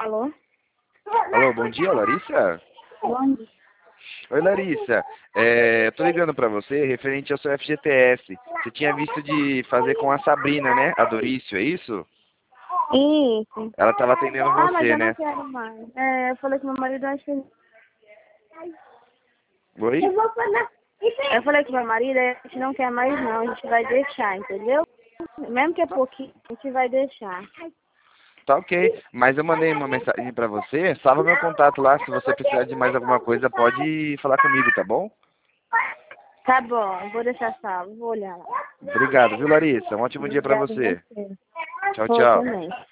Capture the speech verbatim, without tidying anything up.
Alô? Alô, bom dia, Larissa? Bom dia. Oi, Larissa. É, eu tô ligando pra você referente ao seu F G T S. Você tinha visto de fazer com a Sabrina, né? A Dorício, é isso? Isso. Ela tava atendendo Ah, mas você, eu não né? quero mais. É, eu falei com meu marido, acho que... Oi? Eu vou falar. Eu falei com meu marido, a gente não quer mais não, a gente vai deixar, entendeu? Mesmo que é pouquinho, a gente vai deixar. Tá ok. Mas eu mandei uma mensagem pra você. Salva meu contato lá. Se você precisar de mais alguma coisa, pode falar comigo, tá bom? Tá bom, vou deixar salvo, vou olhar lá. Obrigado, viu, Larissa? Um ótimo dia pra Obrigada a você. você. Tchau, Foi tchau. também.